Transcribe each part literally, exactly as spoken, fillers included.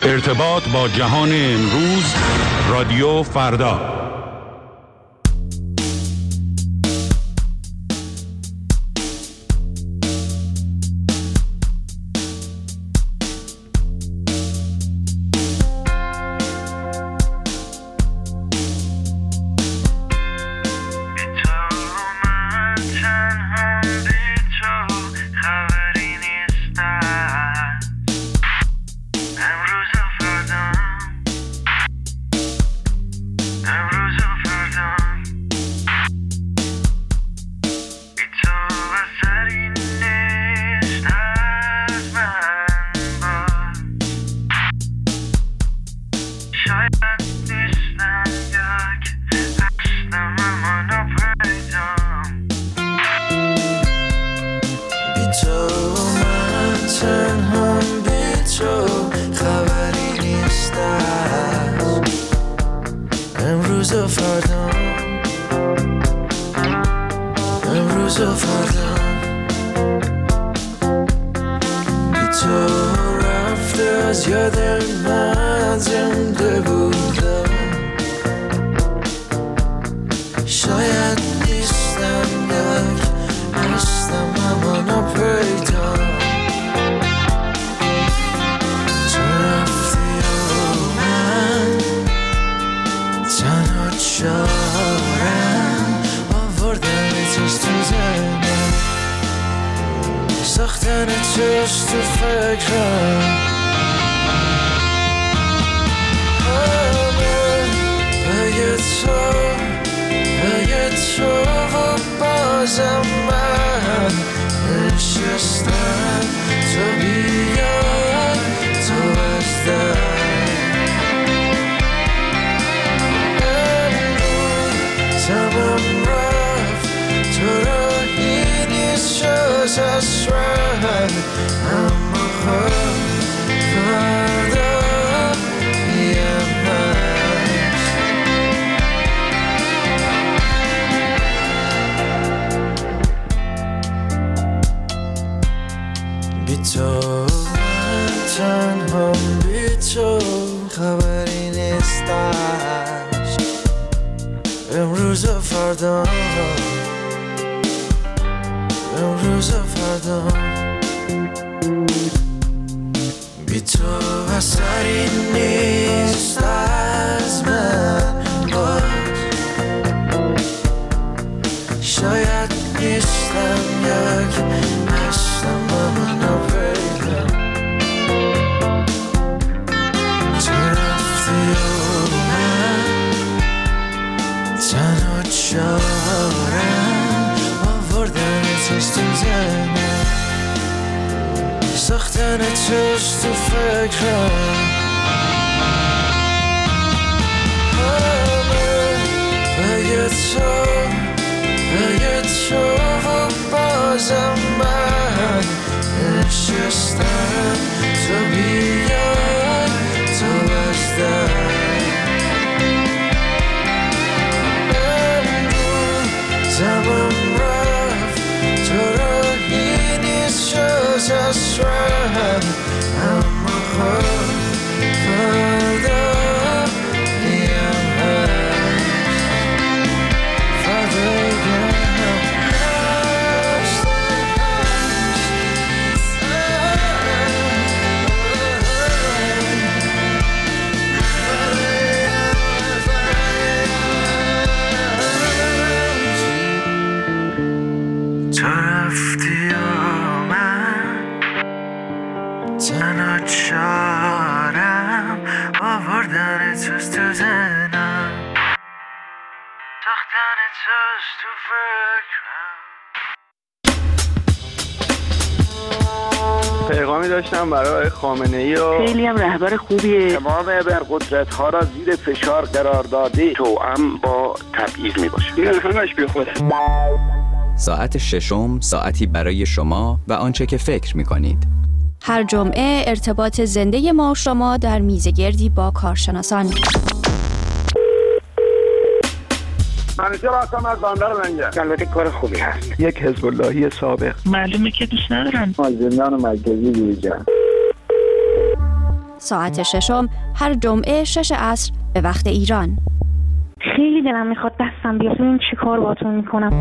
ارتباط با جهان امروز، رادیو فردا. پیغامی داشتم برای خامنه‌ای و خیلی هم رهبر خوبیه. تمام ابرقدرت ها را زیر فشار قرار داده توأم با تبعیض می باشه. این همش بی خوده. ساعت ششم، ساعتی برای شما و آنچه که فکر می کنید. هر جمعه ارتباط زنده ما و شما در میزگردی با کارشناسان. منیجر هستم از بندر منجر. البته کار خوبی هست. یک حزب اللهی سابق. معلومه که دوست ندارن. از زندان مرکزی بیرون. ساعت ششم هر جمعه شش عصر به وقت ایران. خیلی دلم میخواد دستم بیاد ببینم چی کار باهاتون میکنم.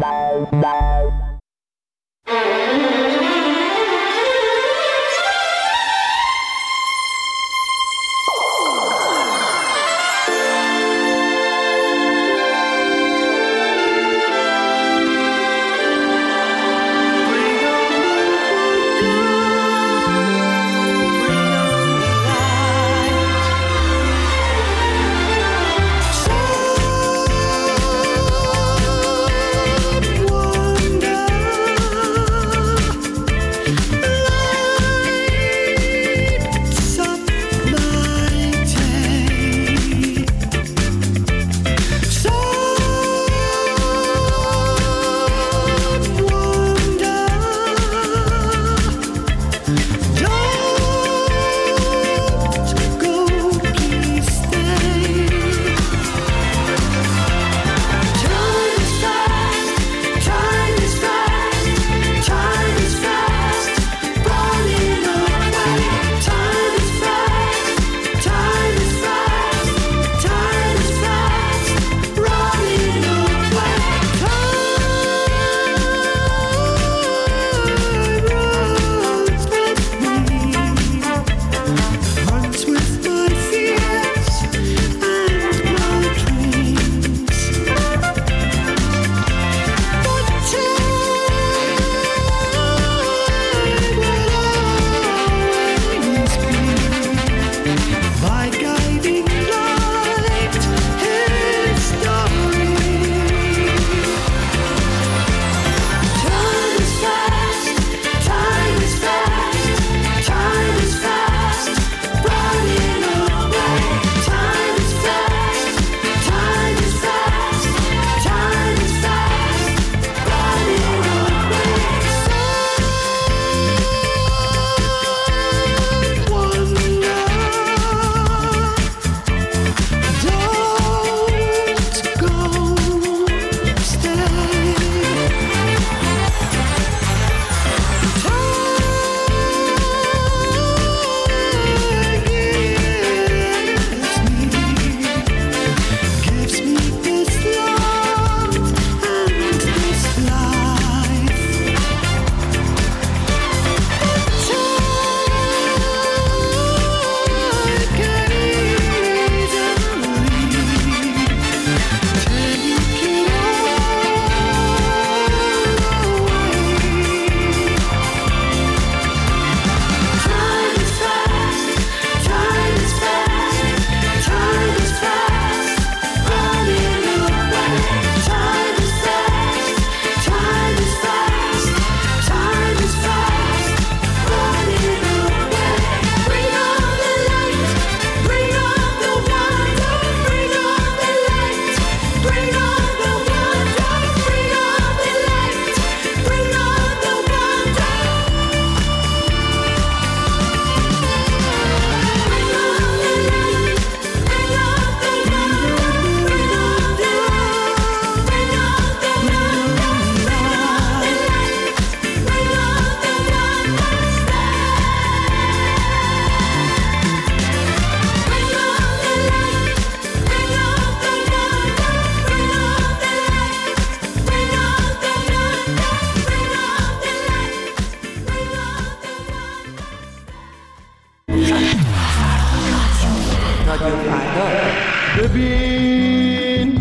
ببین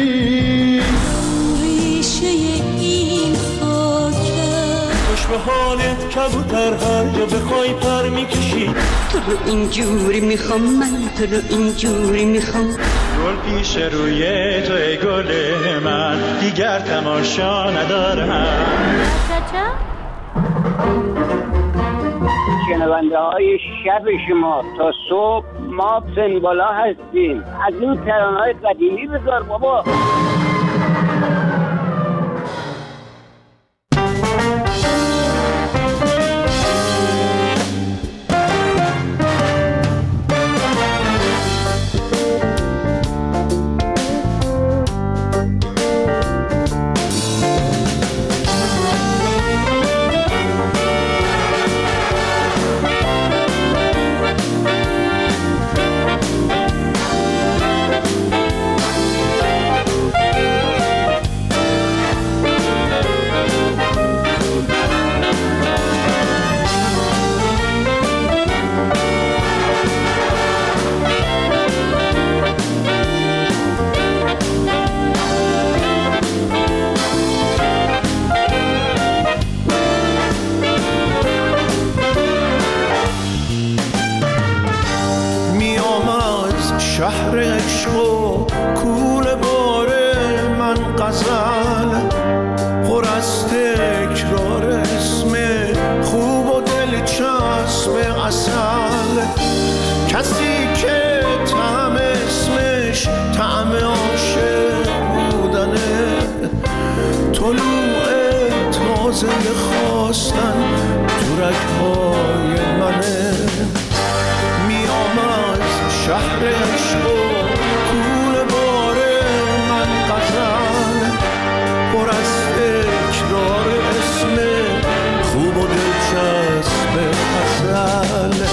ببین ریشه این خاکه خوش به حالت کبوتر هر جا بخوای پر میکشی تو رو اینجوری میخوام من تو رو اینجوری میخوام گل پیش روی تو ای گل من دیگر تماشا ندارم شنونده های شب شما تا صبح ما پنبالا هستیم. از این ترانه های قدیمی بذار بابا. شهر عشق و کوله باره من غزل پر از تکرار اسم خوب و دلچسب اصل کسی که طعم اسمش طعم عاشق بودنه طلوع تازه خواستن تو رگ‌های منه میام از شهر عشق و کوله باره من غزل پر از تکرار اسم خوب و دلچسب اصل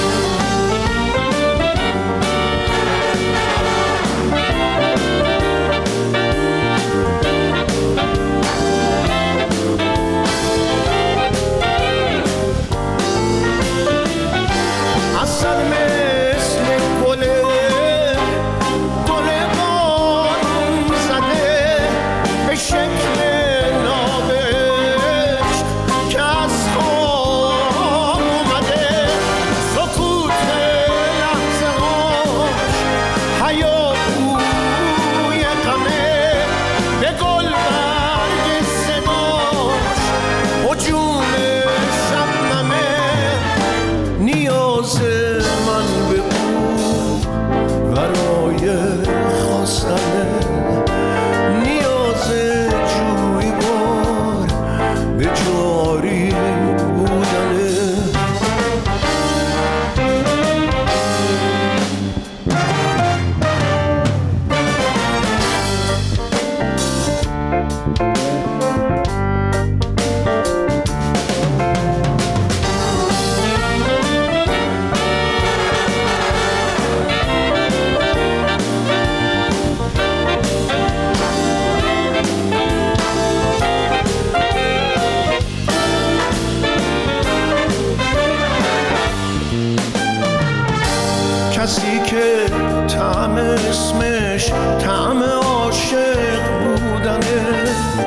کسی که طعم اسمش طعم عاشق بودنه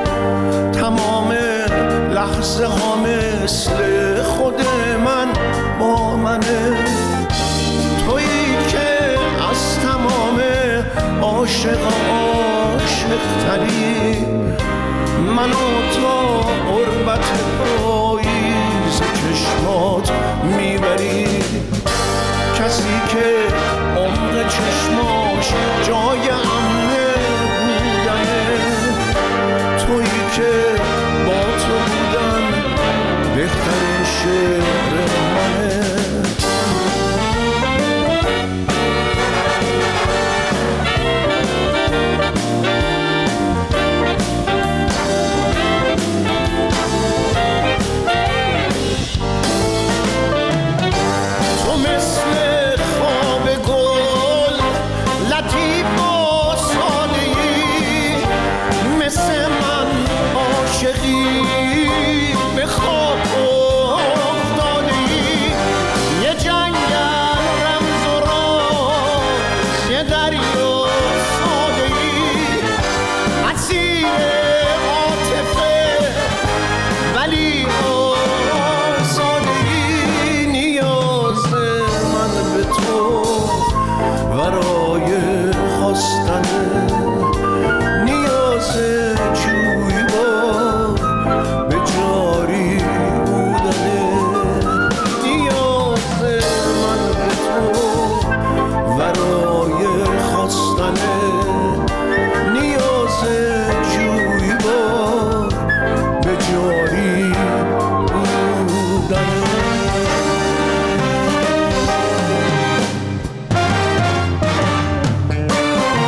تمام لحظه ها مثل خود من با منه تویی که از تمام عاشق عاشق تری منو تا قربت پاییز چشمات میبری کسی که عمق چشماش جای امنه بودنه تویی که با تو بودن بهترین شعر منه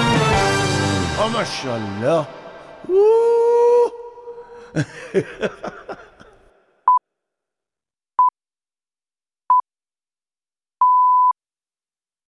ماشاءالله